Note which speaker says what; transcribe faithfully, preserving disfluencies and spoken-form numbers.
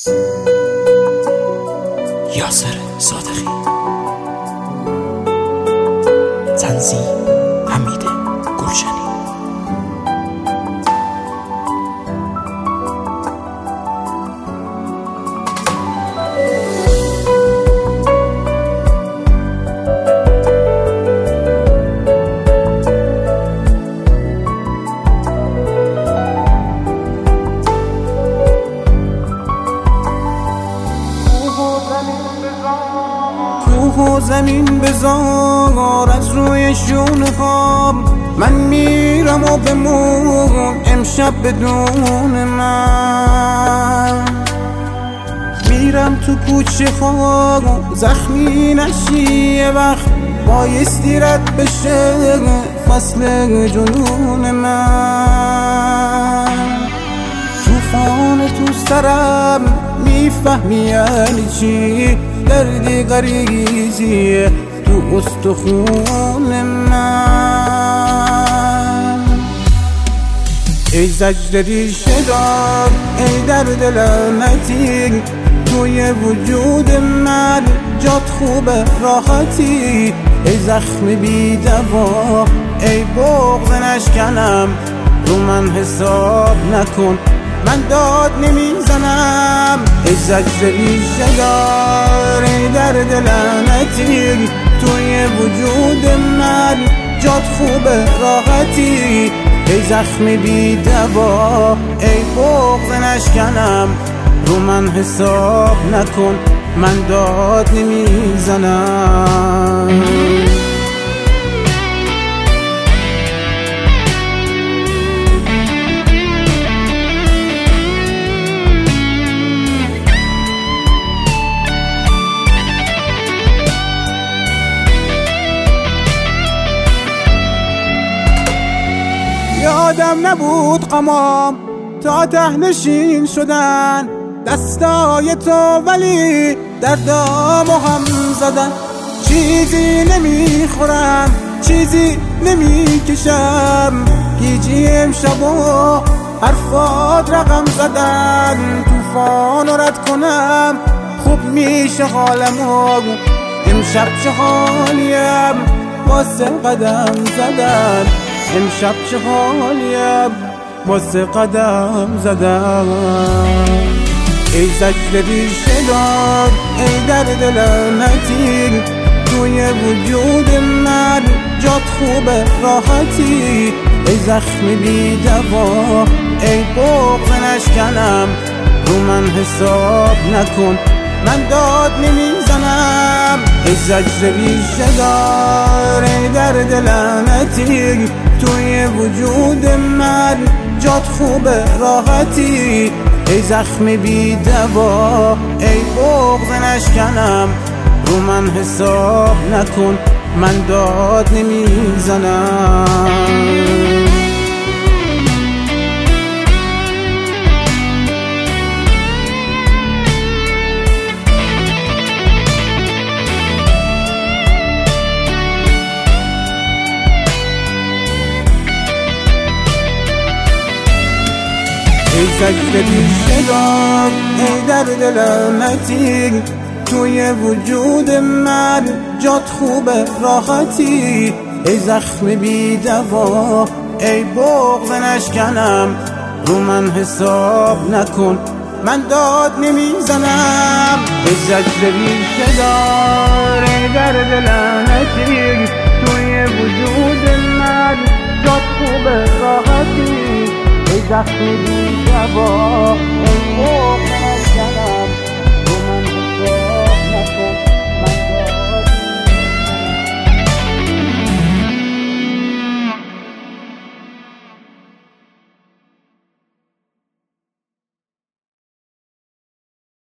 Speaker 1: یاسر صادقی، تنظیم حمید گلشنی.
Speaker 2: کوه و زمین بزار از روی شونهام، من میرم و بمون امشب بدون من. میرم تو کوچه ها زخمی نشی، یه وقت بایستی رد بشه فصل جنون من. توفان تو سرم میفهمی یعنی چی، دردی غریزی تو استخون من. ای زجر ریشه دار، ای درد لعنتی، توی وجود من جات خوبه راحتی. ای زخم بی دوا، ای بغض نشکنم، رو من حساب نکن، من داد نمیزنم. ای زجر ریشه دار، ای درد لعنتی، توی وجود من جات خوبه راحتی. ای زخم بی دوا، ای بغض نشکنم، رو من حساب نکن، من داد نمیزنم. یادم نبود غمام تا تهنشین شدن، دستای تو ولی دردامو هم زدن. چیزی نمیخورم، چیزی نمیکشم، گیجی امشب و حرفات رقم زدن. توفانو رد کنم خوب میشه حالمو، امشب چه حالیم واسه قدم زدن. امشب چه حالیم واسه قدم زدم. ای زجر ریشه دار، ای درد لعنتی، توی وجود من جات خوبه راحتی. ای زخم بی دوا، ای بغض نشکنم، رو من حساب نکن، من داد نمیزنم. ای زجر ریشه دار، ای درد لعنتی، توی وجود من جات خوبه راحتی. ای زخم بی دوا، ای بغض نشکنم، رو من حساب نکن، من داد نمیزنم. ای زجر ریشه دار، ای درد لعنتی، توی وجود من جات خوبه راحتی. ای زخم بی دوا، ای بغض نشکنم، رو من حساب نکن، من داد نمیزنم. ای زجر ریشه دار، ای درد لعنتی، توی وجود من جات خوبه راحتی. ای زخم بی دوا،